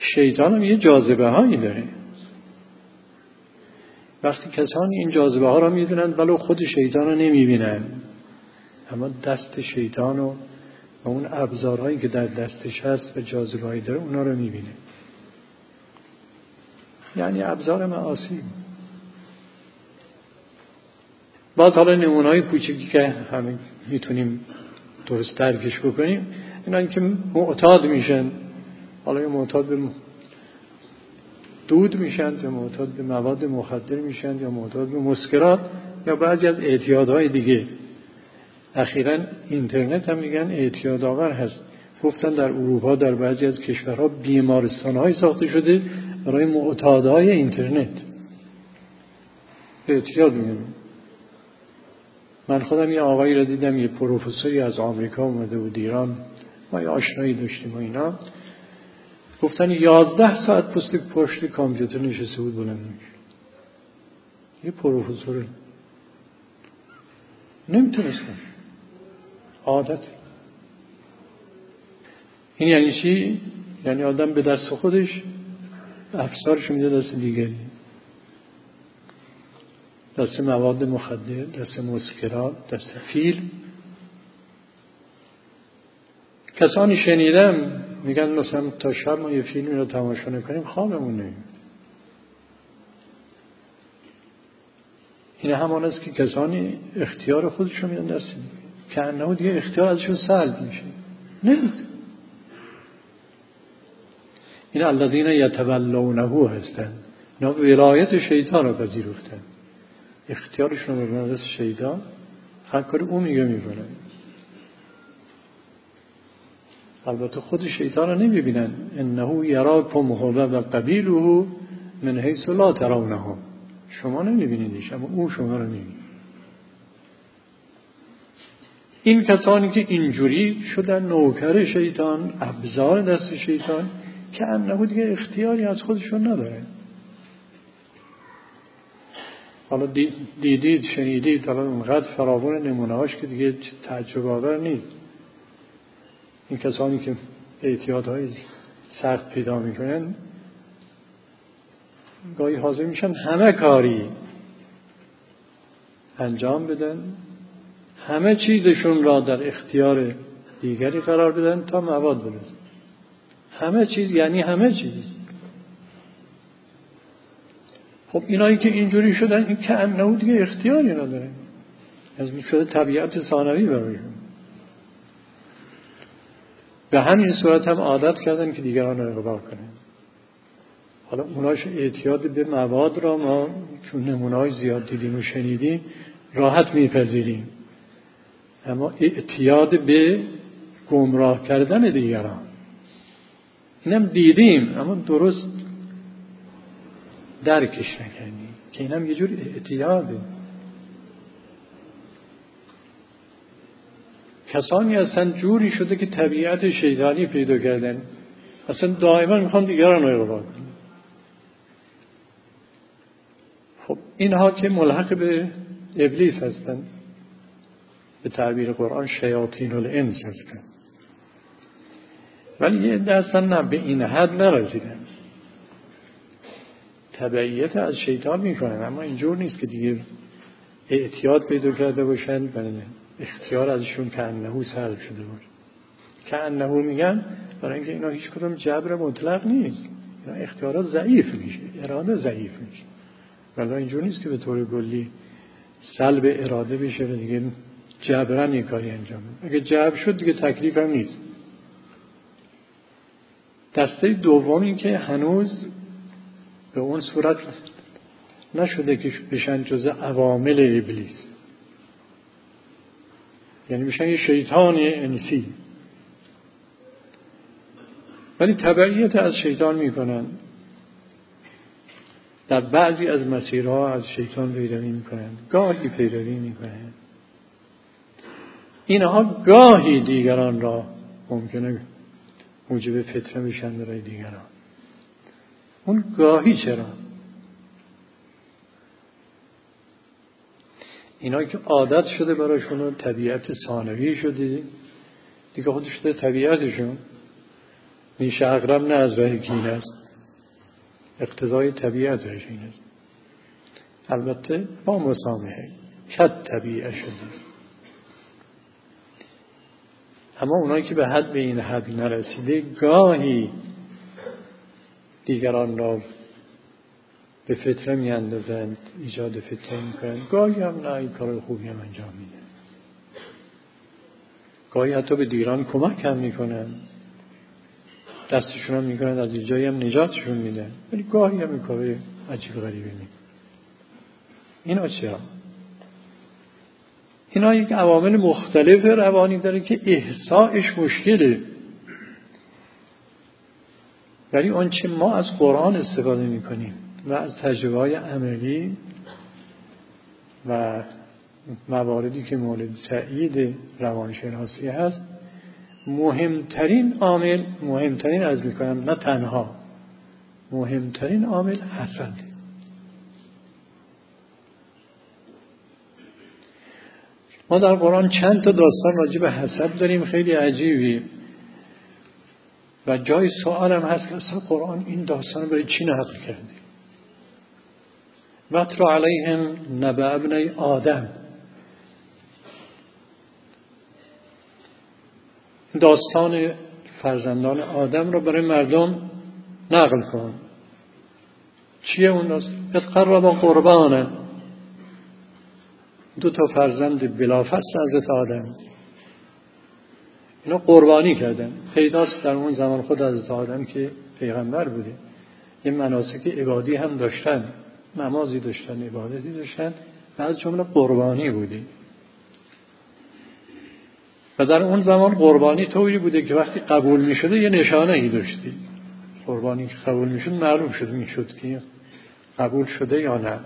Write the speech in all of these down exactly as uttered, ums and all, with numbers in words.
شیطان هم یه جاذبه هایی داره. وقتی کسانی این جاذبه ها را میدونند ولو خود شیطان رو نمیبینن، اما دست شیطان و اون ابزارهایی که در دستش هست و جاذبه هایی داره اونا رو میبینه. یعنی ابزار معاصی. باز حالا نمونه‌های کوچیکی که همه میتونیم درست درکش بکنیم، اینا که معتاد میشن، حالا یا معتاد به دود میشن یا معتاد به مواد مخدر میشن یا معتاد به مسکرات یا بعضی از اعتیادهای دیگه. اخیراً اینترنت هم میگن اعتیادآور هست. گفتن در اروپا در بعضی از کشورها بیمارستان‌های ساخته شده برای معتادهای اینترنت. اعتیاد میگن. من خودم یه آقایی را دیدم، یه پروفسوری از آمریکا اومده بود ایران، ما یه آشنایی داشتیم و اینا، گفتن یازده ساعت پشت پشت کامپیوتر نشسته بود بلند نمیشه. یه پروفسور نمیتونست کنه. عادت. این یعنی چی؟ یعنی آدم به دست خودش افسارش میده دست دیگری، دست مواد مخدر، دست مسکرات، دست فیلم. کسانی شنیدم میگن مثلا تا شب ما یه فیلمی رو تماشا نکنیم خوابمون نمیاد. این همان است که کسانی اختیار خودشون میدن دست که انه دیگه اختیار ازشون سلب میشه. نمیده. این الذین یتولونه هستن، اینا ولایت شیطان رو پذیرفتن، اختیارشون رو بردن دست شیطان، هر کاری اون میگه میکنن. البته خود شیطان رو نمیبینن. انه یراکم هو و قبیله من حیث لا ترونهم. شما نمیبینیدش اما او شما رو میبینه. این کسانی که اینجوری شدن نوکر شیطان، ابزار دست شیطان، که انه دیگه اختیاری از خودشون نداره. حالا دیدید شنیدید حالا اونقدر فراوان نمونه هاش که دیگه تعجب آور نیست. این کسانی که اعتیادهای سخت پیدا میکنن گاهی حاضر میشن همه کاری انجام بدن، همه چیزشون را در اختیار دیگری قرار بدن تا مواد برسن. همه چیز یعنی همه چیز. خب اینایی که اینجوری شدن این که انه دیگه اختیاری نداره، از شده طبیعت ثانوی برایشون. به همین صورت هم عادت کردن که دیگران رو اغوا کنن. حالا اوناش اعتیاد به مواد را ما چون نمونه‌های زیاد دیدیم و شنیدیم راحت میپذیریم، اما اعتیاد به گمراه کردن دیگران اینم دیدیم اما درست درکش نکردیم که اینم یه جور اعتیاده. کسانی هستن جوری شده که طبیعت شیطانی پیدا کردن، اصلا دائما میخوان دیگران رو اغوا کنن. خب اینها که ملحق به ابلیس هستن، به تعبیر قرآن شیاطین الانس هستن، ولی یه دستن نه به این حد نرسیدن، تبعیت از شیطان میکنن اما اینجور نیست که دیگه اعتیاد پیدا کرده باشن بله اختیار ازشون که انهو سلب شده باشه. که انهو میگن برای اینکه اینا هیچ کدوم جبر مطلق نیست، اینا اختیارات ضعیف میشه، اراده ضعیف میشه، ولی اینجور نیست که به طور کلی سلب اراده بشه و دیگه جبران یه کاری انجام بده. اگه جبر شد دیگه تکلیف هم نیست. دسته دومی که هنوز به اون صورت نشده که بشن جزء عوامل ابلیس، یعنی میشن یه شیطان انسی، ولی تبعیت از شیطان میکنن، در بعضی از مسیرها از شیطان پیروی میکنن، گاهی پیروی میکنن. اینها گاهی دیگران را ممکنه موجب فتنه بشن برای دیگران. اون گاهی چرا؟ اینا که عادت شده براشون طبیعت ثانوی شده دیگه، خودش شده طبیعتشون، میشه اقرب نه از راه کین است، اقتضای طبیعتش این است. البته با مسامحه کد طبیعه شده. اما اونایی که به حد به این حد نرسیده گاهی دیگران را به فتنه می اندازند، ایجاد فتنه می کنند، گاهی هم نه این کار خوبی هم انجام میدن، گاهی حتی به دیگران کمک هم می کنند، دستشون هم می کنند، از این جایی هم نجاتشون میدن، ولی گاهی هم این کار عجیب غریبی می. اینا چرا؟ اینا یک عوامل مختلف روانی داره که احصائش مشکله. ولی آنچه ما از قرآن استفاده میکنیم و از تجربه‌های عملی و مواردی که مورد تأیید روانشناسی هست، مهمترین عامل، مهمترین از میکنم نه تنها، مهمترین عامل حسد. ما در قرآن چند تا داستان راجع به حسد داریم خیلی عجیبی و جای سوال هم هست که اصلا قرآن این داستان رو برای چی نقل کرده؟ وَاتْلُ عَلَیْهِمْ نَبَأَ ابْنَیْ آدم، داستان فرزندان آدم رو برای مردم نقل کن. چیه اون داستان؟ اذ قربا قربانا، دو تا فرزند بلافاصله حضرت آدم اینا قربانی کردن. پیداست در اون زمان خود حضرت آدم که پیغمبر بوده، یه مناسک عبادی هم داشتن، نمازی داشتن، عبادتی داشتن، بعد جمله قربانی بوده. و در اون زمان قربانی طوری بوده که وقتی قبول می شده یه نشانه ای داشتی. قربانی که قبول می شد معلوم شد می شد که قبول شده یا نه.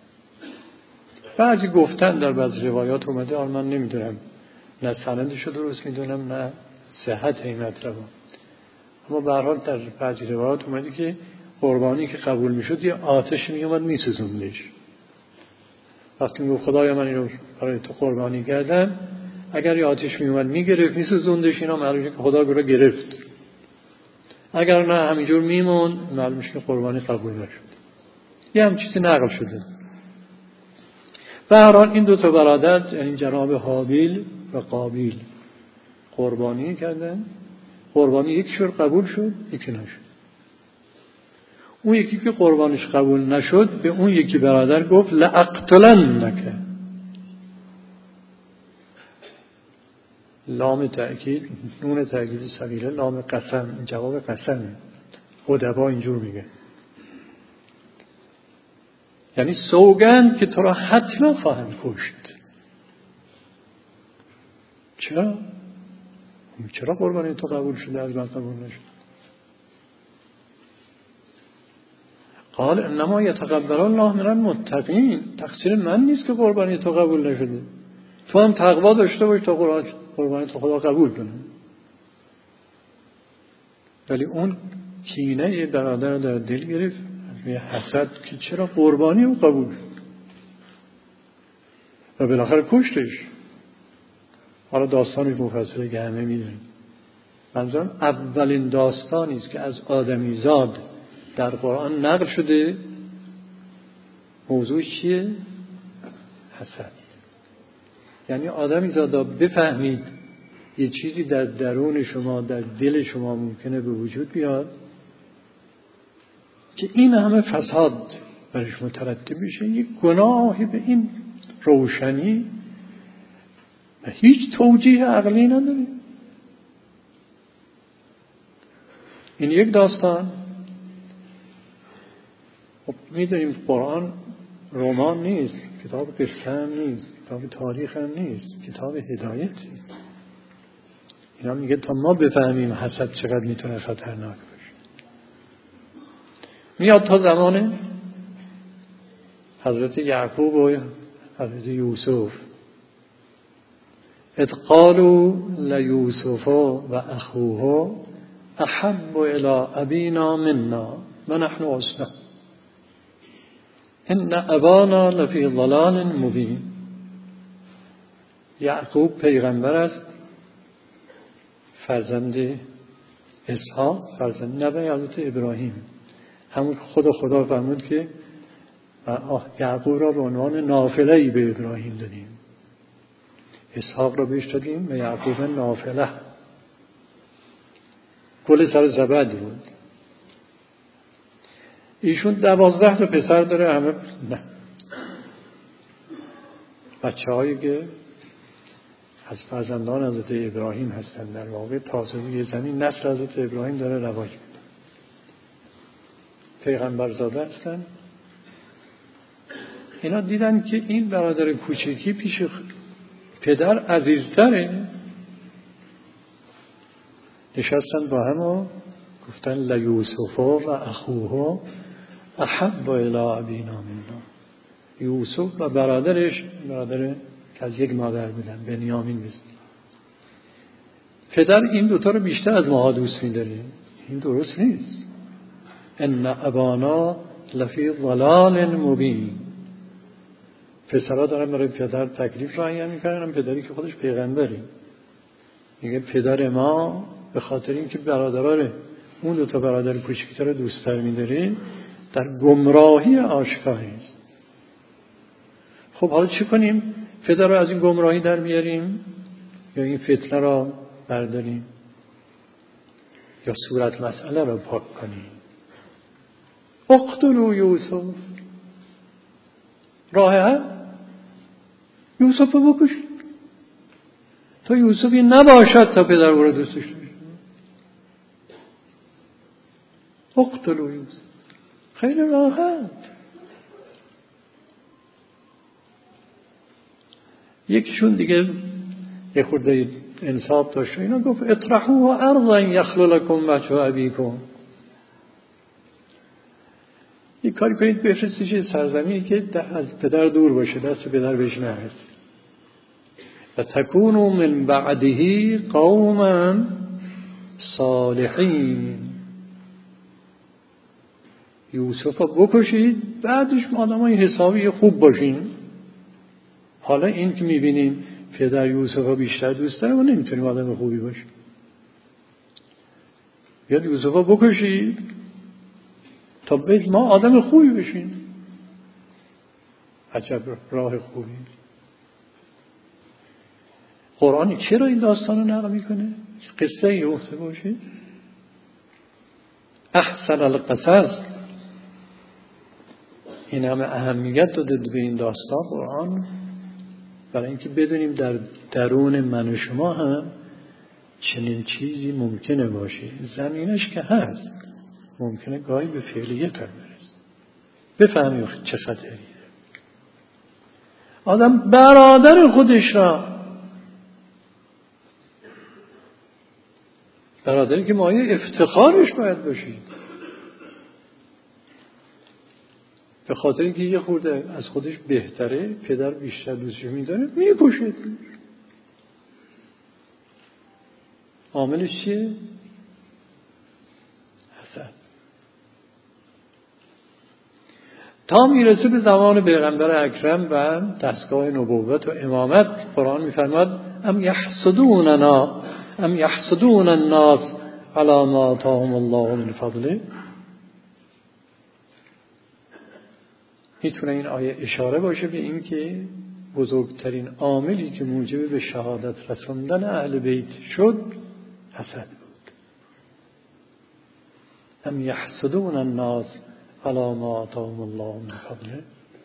بعضی گفتن در بعضی روایات اومده، آن من نمیدونم، نه سندشو درست میدونم نه صحت این مطلب، اما به هر حال در بعضی روایات اومده که قربانی که قبول میشد یه آتش میومد میسوزوندش. وقتی میگفت خدایا من اینو برای تو قربانی کردم، اگر یه آتش میومد میگرفت میسوزوندش، اینا معلومه که خدا گره گرفت. اگر نه همینجور میمون، معلومه که قربانی قبول نشد. یه هم چیزی نقل شده. به هر حال این دو تا برادر، یعنی جناب هابیل و قابیل، قربانی کردن. قربانی یکیشون قبول شد، یکی نشد. اون یکی که قربانش قبول نشد به اون یکی برادر گفت لأقتلنک. لام تأکید، نون تأکید ثقیله، لام قسم، جواب قسمه. ادبا اینجور میگه، یعنی سوگند که تو را حتما خواهم کشت. چرا؟ چرا قربانی تو قبول شده از من قبول نشد؟ قال انما یتقبل الله من المتقین، تقصیر من نیست که قربانی تو قبول نشده، تو هم تقوا داشته باش تا قربانی تو خدا قبول کنه. ولی اون کینه برادر در دل گرفت، یه حسد که چرا قربانی او قبول شد و بالاخره کشتش. حالا داستانی مفصله که همه میدونیم. منظورم اولین داستانی است که از آدمیزاد در قرآن نقل شده. موضوع چیه؟ حسد. یعنی آدمیزاد بفهمید یه چیزی در درون شما، در دل شما ممکنه به وجود بیاد که این همه فساد برش مترتب بشه، یک گناهی به این روشنی و هیچ توجیه عقلی نداره. این یک داستان. خب میدونیم قرآن رمان نیست، کتاب قصه هم نیست، کتاب تاریخ هم نیست، کتاب هدایتی. اینا میگه تا ما بفهمیم حسد چقدر میتونه خطرناک باشه. میاد تا زمان حضرت یعقوب و حضرت یوسف. اذ قالوا لیوسف و اخوه احب الی ابینا منا و نحن عصبه ان ابانا لفی ضلال مبین. یعقوب پیغمبر است، فرزند اسحاق فرزند نوه حضرت ابراهیم، همون خود خدا فرمود که یعقوب را به عنوان نافله‌ای به ابراهیم دادیم، اسحاق را بهش دادیم و یعقوب نافله. گل سر زبد بود. ایشون دوازده تا پسر داره، همه نه بچه هایی که از فرزندان حضرت ابراهیم هستند. در واقع تازه روی زمین نسل حضرت ابراهیم داره رواج میده، پیغمبر زاده هستند. اینا دیدن که این برادر کوچکی پیش پدر عزیزتره، نشستن با هم و گفتن لیوسف و اخوه احب الی ابینا منا. یوسف و برادرش، برادر که از یک مادر بودن، بنیامین است. پدر این دوتا رو بیشتر از ما دوست می‌داره. این درست نیست. ان ابانا لفی ضلال مبین. پسرها دارن برای پدر تکلیف رعایت میکنن، پدری که خودش پیغمبره میگه پدر ما به خاطر اینکه برادراره اون دو تا برادر کوچیک‌تر رو دوست‌تر می‌داره، در گمراهی آشکاری است. خب حالا چی کنیم؟ پدر رو از این گمراهی در بیاریم یا این فتنه رو برداریم یا صورت مسئله رو پاک کنیم؟ اقتلوا یوسف. راه حل یوسف رو بکشید تا یوسفی نباشد تا پدر او رو دوستش داشته. اقتلوا یوسف. خیلی راحت. یکیشون دیگه یه خورده انصاف داشت، اینا گفت اطرحوه ارضا یخل لکم وجه ابیکم. یک کاری کنید بفرستید یه سرزمینی که از پدر دور باشه، دست پدر بهش نرسه، و تکونوا من بعده قوما صالحین. یوسف رو بکشید، بعدش آدمای حسابی خوب باشین. حالا این که میبینیم پدر یوسف رو بیشتر دوست داره، ما نمیتونیم آدم خوبی باشیم. بیاد یوسف رو بکشید تا بید ما آدم خوبی بشیم. عجب راه خوبی. قرآن چرا این داستان رو نقل میکنه؟ قصه ای گفته باشه. احسن القصص. این همه اهمیت داده به این داستان قرآن، برای اینکه بدونیم در درون من و شما هم چنین چیزی ممکنه باشه. زمینش که هست، ممکنه گاهی به فعلیت هم برسه. بفهمیم چه خطریه. آدم برادر خودش را، برادری که مایه افتخارش باید باشید، به خاطر اینکه یه خورده از خودش بهتره، پدر بیشتر دوستش می‌داره، می‌کشه. عاملش چیه؟ حسد. تا میرسه به زمان پیغمبر اکرم و دستگاه نبوت و امامت، قرآن می‌فرماد ام یحسدوننا ام یحسدون الناس علی ما آتاهم الله من فضله. میتونه این آیه اشاره باشه به این که بزرگترین عاملی که موجب به شهادت رسوندن اهل بیت شد حسد بود. ام یحسدون الناس علی ما آتاهم الله من فضله.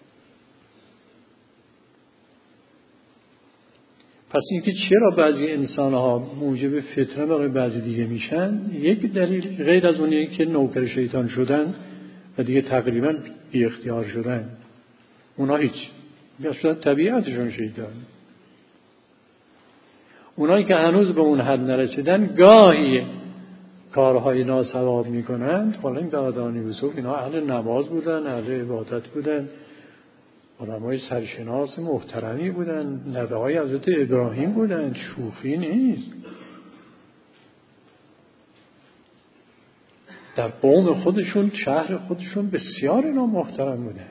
پس اینکه چرا بعضی انسان‌ها موجب فتنه برای بعضی دیگه میشن، یک دلیل غیر از اونیه که نوکر شیطان شدن و دیگه تقریبا بی اختیار شدن. اونا هیچ، اصلا طبیعتشون شیطان. اونایی که هنوز به اون حد نرسیدن گاهی کارهای ناصواب میکنند. حالا این برادران یوسف اینا اهل نماز بودن، اهل عبادت بودن، علمای سرشناس محترمی بودن، نوه های حضرت ابراهیم بودن، شوخی نیست. در قوم خودشون، شهر خودشون بسیار اینا محترم بودن.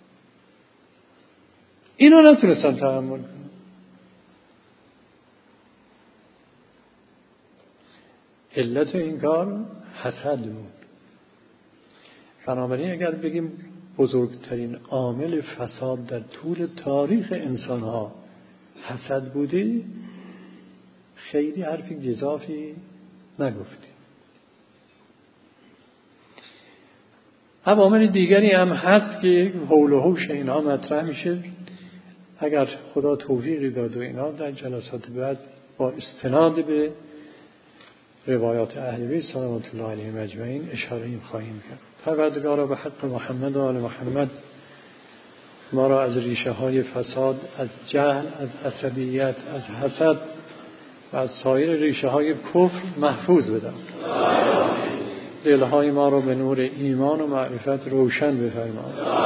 اینا نتونستن تحمل کنن. علت این کار حسد بود. بنابراین اگر بگیم بزرگترین عامل فساد در طول تاریخ انسانها حسد بوده، خیلی حرفی گزافی نگفتیم. عوامل دیگری هم هست که حول و حوش اینا مطرح میشه. اگر خدا توفیقی داد و اینا در جلسات بعد با استناد به روایات اهل بیت صلوات الله علیهم اجمعین اشاره این خواهیم کرد. پروردگارا به حق محمد و آل محمد ما را از ریشه های فساد، از جهل، از عصبیت، از حسد و از سایر ریشه های کفر محفوظ بدار. دلهای ما را به نور ایمان و معرفت روشن بفرما.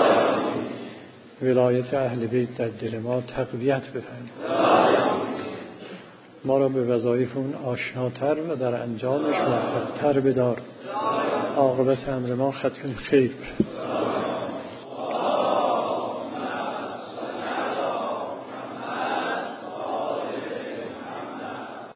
ولایت اهل بیت در دل ما تقویت بفرما. ما را به وظایف اون آشناتر و در انجامش موفق‌تر بدار. عاقبت امر ما ختم خیر.